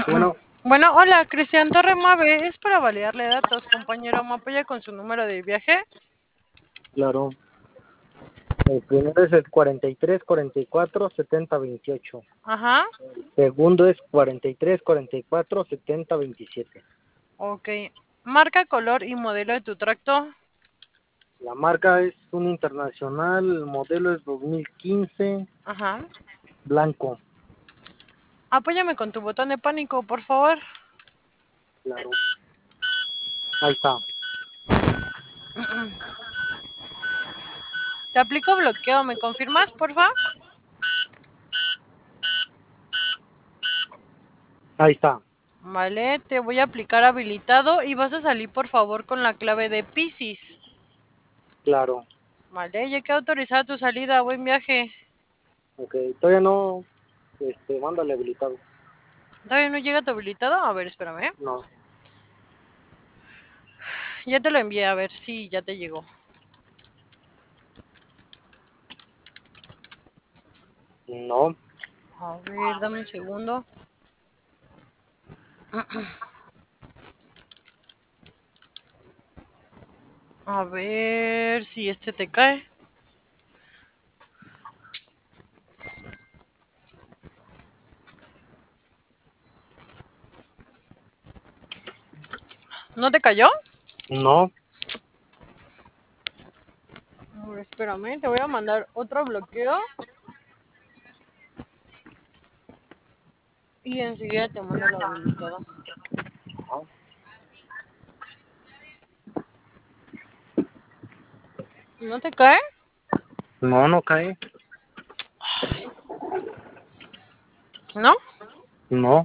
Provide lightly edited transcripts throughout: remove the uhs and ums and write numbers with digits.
Bueno, Bueno, hola, Cristian Torre Mave, es para validarle datos, compañero. ¿Me apoya con su número de viaje? claro. El primero es el 43 44 70 28. Ajá, Segundo es 43 44 70 27. ok. Marca, color y modelo de tu tracto. La marca es un internacional, el modelo es 2015, Ajá. blanco. Apóyame con tu botón de pánico, por favor. Claro. Ahí está. Te aplico bloqueo, ¿me confirmas, porfa? Ahí está. Vale, te voy a aplicar habilitado y vas a salir, por favor, con la clave de Piscis. Claro. Vale, ya queda autorizada tu salida. Buen viaje. Ok. Todavía no. Mándale habilitado. ¿Todavía no llega tu habilitado? A ver, espérame. No. Ya te lo envié, a ver si ya te llegó. No. A ver, dame un segundo. A ver si este te cae. ¿No te cayó? No. A ver, espérame, te voy a mandar otro bloqueo. Y enseguida te mando la habilitada. ¿No te cae? No, no cae. ¿No? No.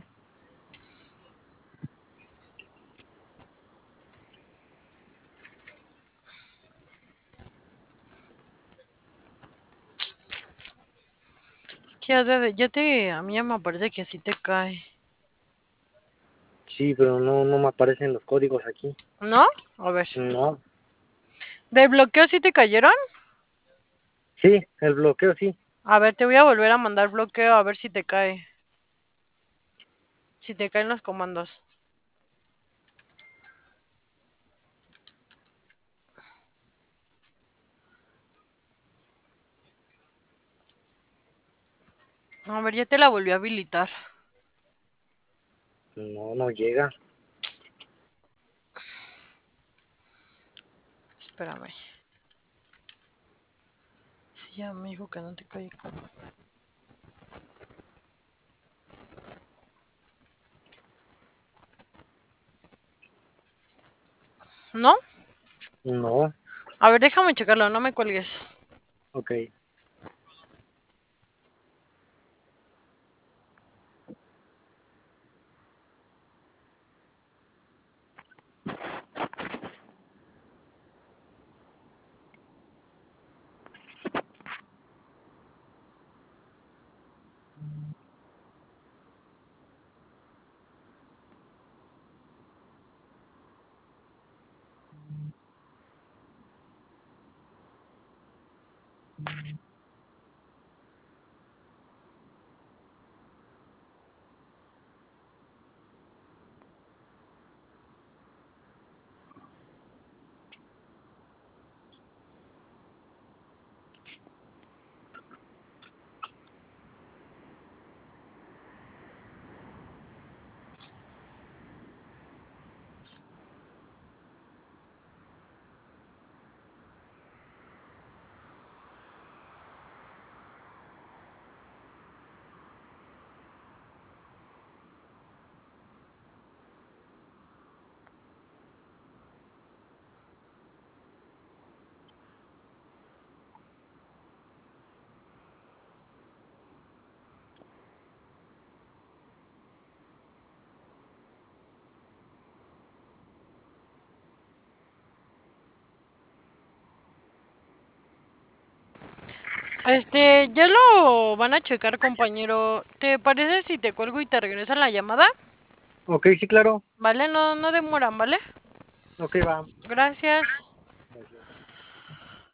A mí ya me parece que sí te cae. Sí, pero no me aparecen los códigos aquí. ¿No? A ver. No. ¿Del bloqueo sí te cayeron? Sí, el bloqueo sí. A ver, te voy a volver a mandar bloqueo a ver si te cae. Si te caen los comandos. A ver, ya te la volví a habilitar. No, no llega. Espérame. Sí, ya me dijo que no te cae. ¿No? No. A ver, déjame checarlo, no me cuelgues. Ok. Ya lo van a checar, compañero. ¿Te parece si te cuelgo y te regresan la llamada? Ok, sí, claro. ¿Vale? No, no demoran, ¿vale? Ok, va. Gracias.